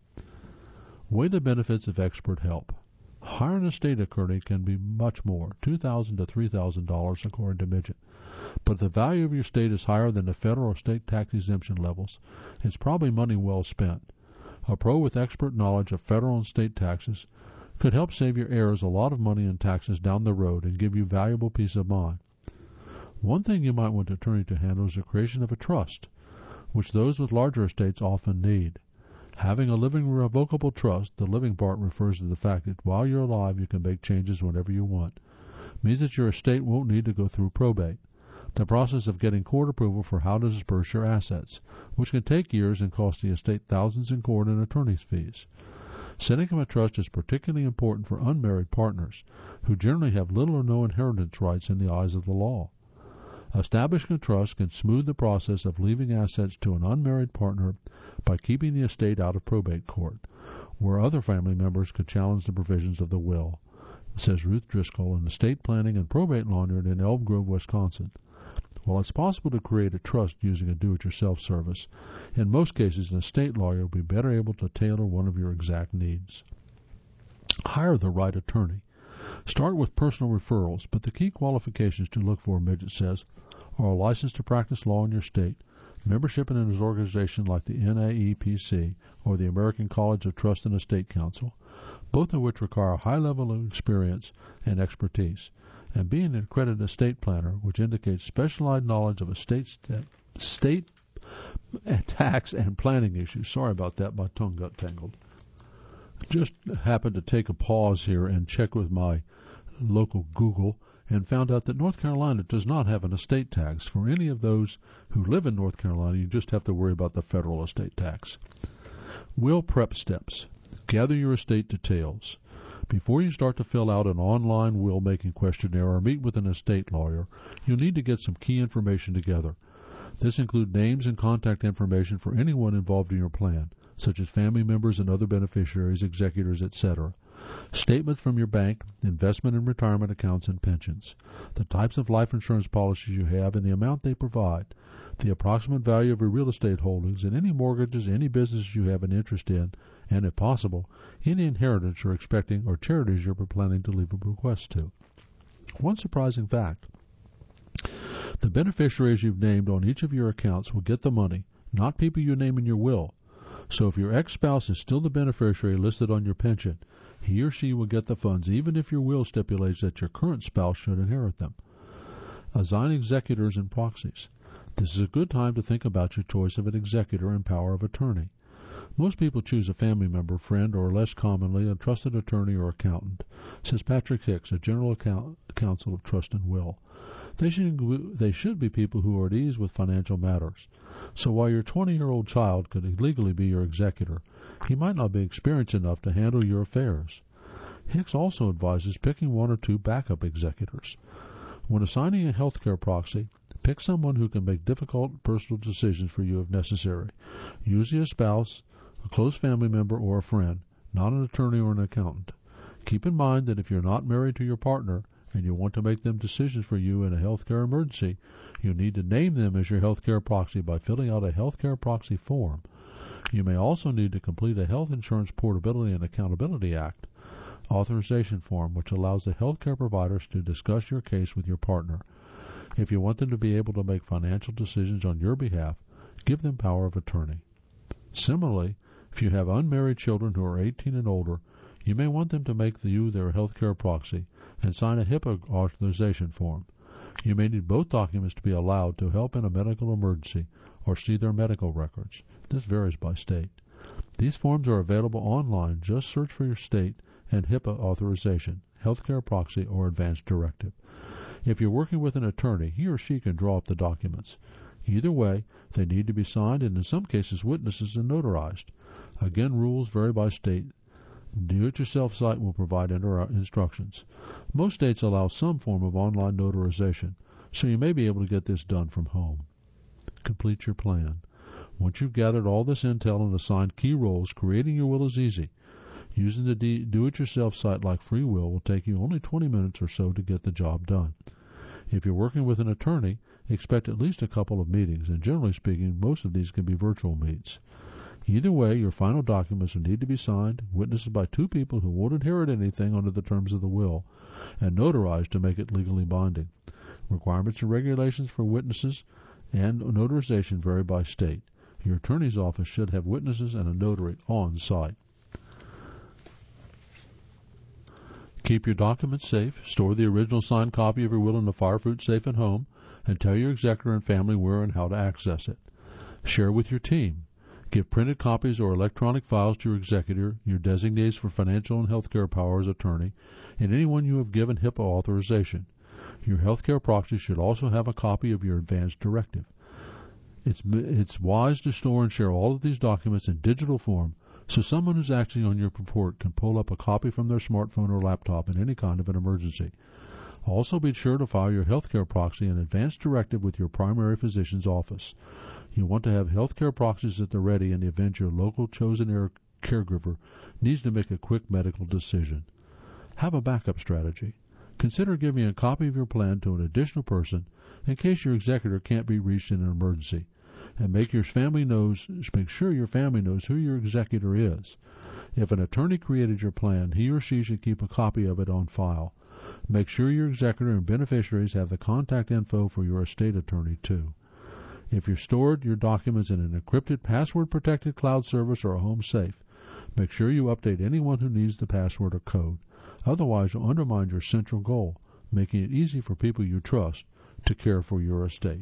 Weigh the benefits of expert help. Hire an estate attorney can be much more, two thousand dollars to three thousand dollars according to Midget. But if the value of your estate is higher than the federal or state tax exemption levels, it's probably money well spent. A pro with expert knowledge of federal and state taxes could help save your heirs a lot of money in taxes down the road and give you valuable peace of mind. One thing you might want an attorney to handle is the creation of a trust, which those with larger estates often need. Having a living revocable trust, the living part refers to the fact that while you're alive you can make changes whenever you want. It means that your estate won't need to go through probate, the process of getting court approval for how to disperse your assets, which can take years and cost the estate thousands in court and attorney's fees. Setting up a trust is particularly important for unmarried partners, who generally have little or no inheritance rights in the eyes of the law. Establishing a trust can smooth the process of leaving assets to an unmarried partner by keeping the estate out of probate court, where other family members could challenge the provisions of the will. says Ruth Driscoll, an estate planning and probate lawyer in Elm Grove, Wisconsin. While it's possible to create a trust using a do-it-yourself service, in most cases an estate lawyer will be better able to tailor one of your exact needs. Hire the right attorney. Start with personal referrals, but the key qualifications to look for, Midget says, are a license to practice law in your state, membership in an organization like the N A E P C or the American College of Trust and Estate Counsel, both of which require a high level of experience and expertise, and being an accredited estate planner, which indicates specialized knowledge of estate st- state tax and planning issues. Sorry about that, my tongue got tangled. Just happened to take a pause here and check with my local Google and found out that North Carolina does not have an estate tax. For any of those who live in North Carolina, you just have to worry about the federal estate tax. Will prep steps. Gather your estate details. Before you start to fill out an online will-making questionnaire or meet with an estate lawyer, you'll need to get some key information together. This includes names and contact information for anyone involved in your plan, such as family members and other beneficiaries, executors, et cetera. Statements from your bank, investment and retirement accounts, and pensions. The types of life insurance policies you have and the amount they provide. The approximate value of your real estate holdings and any mortgages, any businesses you have an interest in, and, if possible, any inheritance you're expecting or charities you're planning to leave a bequest to. One surprising fact. The beneficiaries you've named on each of your accounts will get the money, not people you name in your will. So if your ex-spouse is still the beneficiary listed on your pension, he or she will get the funds even if your will stipulates that your current spouse should inherit them. Assign executors and proxies. This is a good time to think about your choice of an executor and power of attorney. Most people choose a family member, friend, or less commonly, a trusted attorney or accountant, says Patrick Hicks, a general account, counsel of trust and will. They should, they should be people who are at ease with financial matters. So while your twenty-year-old child could legally be your executor, he might not be experienced enough to handle your affairs. Hicks also advises picking one or two backup executors. When assigning a healthcare proxy, pick someone who can make difficult personal decisions for you if necessary. Usually a spouse, a close family member, or a friend, not an attorney or an accountant. Keep in mind that if you're not married to your partner and you want to make them decisions for you in a healthcare emergency, you need to name them as your healthcare proxy by filling out a healthcare proxy form. You may also need to complete a Health Insurance Portability and Accountability Act authorization form, which allows the healthcare providers to discuss your case with your partner. If you want them to be able to make financial decisions on your behalf, give them power of attorney. Similarly, if you have unmarried children who are eighteen and older, you may want them to make you their healthcare proxy and sign a HIPAA authorization form. You may need both documents to be allowed to help in a medical emergency or see their medical records. This varies by state. These forms are available online. Just search for your state and HIPAA authorization, healthcare proxy, or advance directive. If you're working with an attorney, he or she can draw up the documents. Either way, they need to be signed and in some cases witnesses and notarized. Again, rules vary by state. Do-it-yourself site will provide inter- instructions. Most states allow some form of online notarization, so you may be able to get this done from home. Complete your plan. Once you've gathered all this intel and assigned key roles, creating your will is easy. Using the do-it-yourself site like FreeWill will take you only twenty minutes or so to get the job done. If you're working with an attorney, expect at least a couple of meetings, and generally speaking, most of these can be virtual meets. Either way, your final documents will need to be signed, witnessed by two people who won't inherit anything under the terms of the will, and notarized to make it legally binding. Requirements and regulations for witnesses and notarization vary by state. Your attorney's office should have witnesses and a notary on site. Keep your documents safe. Store the original signed copy of your will in a fireproof safe at home, and tell your executor and family where and how to access it. Share with your team. Give printed copies or electronic files to your executor, your designates for financial and healthcare power as attorney, and anyone you have given HIPAA authorization. Your healthcare proxy should also have a copy of your advance directive. It's, it's wise to store and share all of these documents in digital form so someone who's acting on your report can pull up a copy from their smartphone or laptop in any kind of an emergency. Also be sure to file your healthcare proxy and advance directive with your primary physician's office. You want to have healthcare proxies at the ready in the event your local chosen caregiver needs to make a quick medical decision. Have a backup strategy. Consider giving a copy of your plan to an additional person in case your executor can't be reached in an emergency. And make your family knows, make sure your family knows who your executor is. If an attorney created your plan, he or she should keep a copy of it on file. Make sure your executor and beneficiaries have the contact info for your estate attorney, too. If you've stored your documents in an encrypted, password-protected cloud service or a home safe, make sure you update anyone who needs the password or code. Otherwise, you'll undermine your central goal, making it easy for people you trust to care for your estate.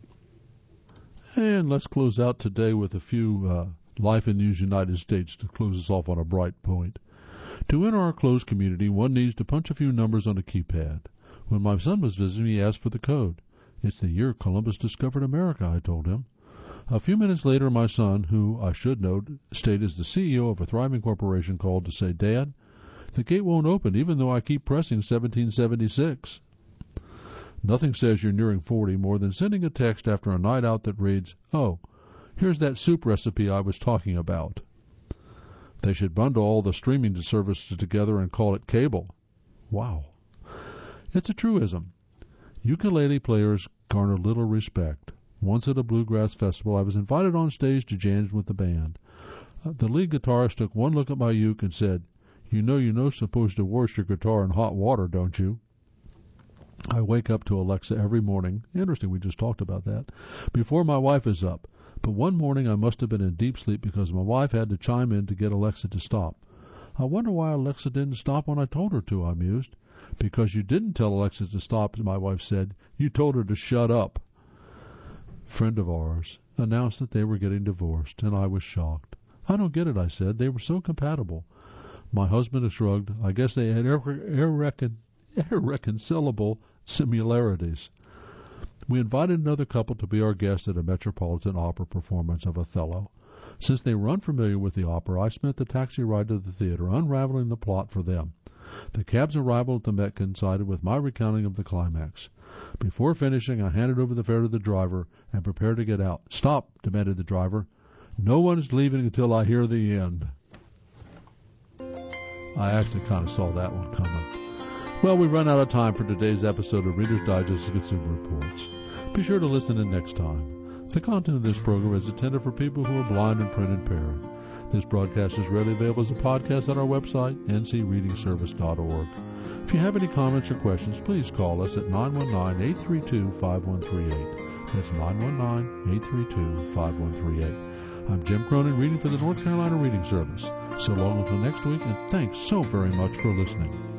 And let's close out today with a few uh, Life and News United States to close us off on a bright point. To enter our closed community, one needs to punch a few numbers on a keypad. When my son was visiting, he asked for the code. It's the year Columbus discovered America, I told him. A few minutes later, my son, who, I should note, stayed as the C E O of a thriving corporation, called to say, Dad, the gate won't open even though I keep pressing seventeen seventy-six. Nothing says you're nearing forty more than sending a text after a night out that reads, oh, here's that soup recipe I was talking about. They should bundle all the streaming services together and call it cable. Wow. It's a truism. Ukulele players garner little respect. Once at a bluegrass festival, I was invited on stage to jam with the band. Uh, the lead guitarist took one look at my uke and said, you know you're not supposed to wash your guitar in hot water, don't you? I wake up to Alexa every morning. Interesting, we just talked about that. Before my wife is up. But one morning I must have been in deep sleep because my wife had to chime in to get Alexa to stop. I wonder why Alexa didn't stop when I told her to, I mused. Because you didn't tell Alexa to stop, my wife said. You told her to shut up. A friend of ours announced that they were getting divorced, and I was shocked. I don't get it, I said. They were so compatible. My husband shrugged. I guess they had irrecon- irreconcilable similarities. We invited another couple to be our guest at a Metropolitan Opera performance of Othello. Since they were unfamiliar with the opera, I spent the taxi ride to the theater unraveling the plot for them. The cab's arrival at the Met coincided with my recounting of the climax. Before finishing, I handed over the fare to the driver and prepared to get out. Stop, demanded the driver. No one is leaving until I hear the end. I actually kind of saw that one coming. Well, we've run out of time for today's episode of Reader's Digest of Consumer Reports. Be sure to listen in next time. The content of this program is intended for people who are blind and print impaired. This broadcast is readily available as a podcast on our website, n c reading service dot org. If you have any comments or questions, please call us at nine one nine, eight three two, five one three eight. That's nine one nine, eight three two, five one three eight. I'm Jim Cronin, reading for the North Carolina Reading Service. So long until next week, and thanks so very much for listening.